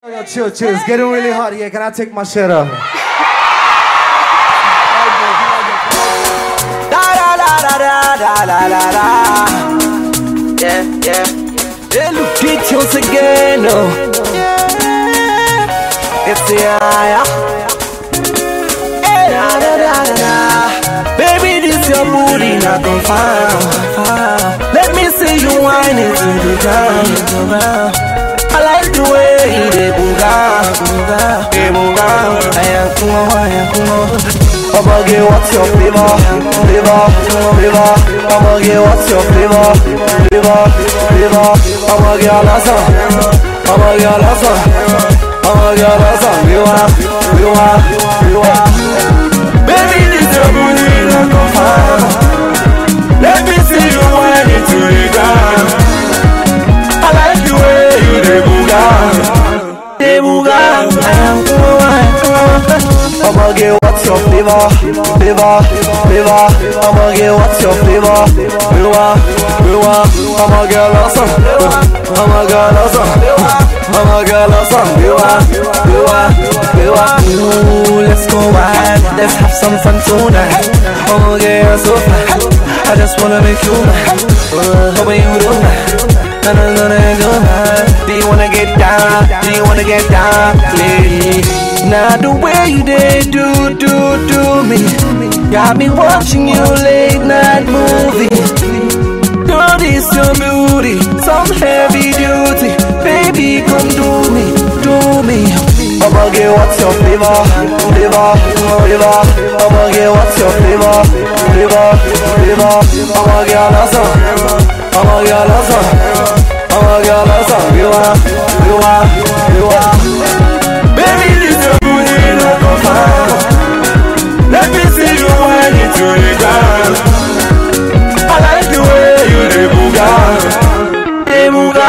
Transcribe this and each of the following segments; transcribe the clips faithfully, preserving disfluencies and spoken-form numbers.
Yo, chill, chill. It's getting really hot here. Can I take my shirt off? Da da da da da da da da. Yeah, yeah. They look at you again, no. It's the eye. Da da da da. Baby, this your booty, not gon' find. Let me see you whining to the ground. I like the way they booga, booga, they booga. I am cool, I am cool. I'ma get what's your flavor, flavor, flavor. I'ma get what's your flavor, flavor, flavor. I'ma get all that song, I'ma get all that song, I'ma get all that song. You want, you want, you want. Baby, this your booty, not gon' find. Let me see you whining to the ground. I like the way you dey booga, dey booga. I'ma get what's your flavor, flavor, flavor. I'ma get what's your flavor, flavor, flavor. I'ma get lost on, I'ma get lost on, I'ma get lost on, flavor, flavor, flavor. Ooh, let's go wild, let's have some fun tonight. I'ma get so fly, I just wanna make you mine. Hoping you don't mind. Do you wanna get down? Do you wanna get down, please? Now the way you did do, do, do me got me watching you late night movies. Girl, this your beauty, some heavy duty. Baby, come do me, do me. I'ma get what's your flavor, flavor, flavor. I'ma get what's your flavor, flavor, flavor. I'ma get all that song, I'ma get all that song, I'ma get all that song. You are, you are, you are. Baby, this your booty, not gon' find. Let me see you whining to the ground. I like the way you dey booga, dey booga.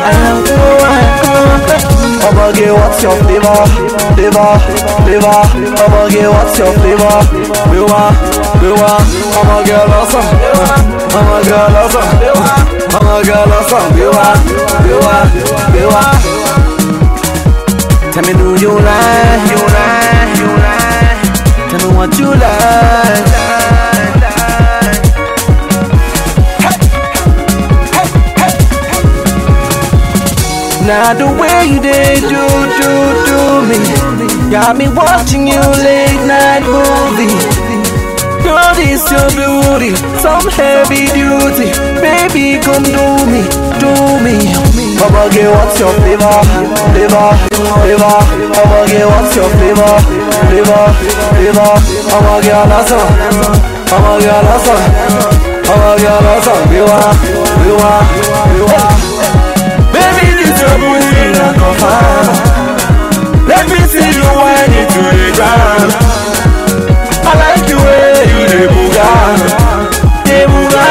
I'ma get what's your flavor, flavor, flavor. I'ma get what's your flavor, flavor, flavor. I'ma get lost on, I'ma get lost on, I'ma get lost on, flavor, flavor, flavor. Tell me, do you like, you like, you like? Tell me what you like. Now the way you did do, do, do me got me watching you late night movies. Girl, this your beauty, some heavy duty. Baby, come do me, do me. I'ma get what's your flavor, flavor, flavor. I'ma get what's your flavor, flavor, flavor. I'ma get all that song, I'ma get all that song, I'ma get all that song. You are, you are, you are. Baby, this your booty, not gon' find. Let me see you whining to the ground. I like the way you dey booga, dey booga.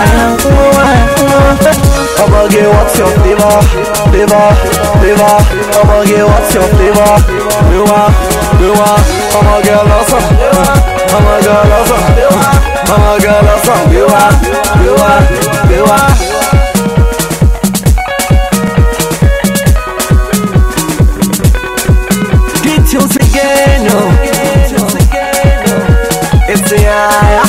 I'ma get what's your flavor, flavor, flavor. I'ma get what's your flavor, flavor, flavor. I'ma get lost on, I'ma get lost on, I'ma get lost on, flavor, flavor, flavor. Get you again, no. It's the eye.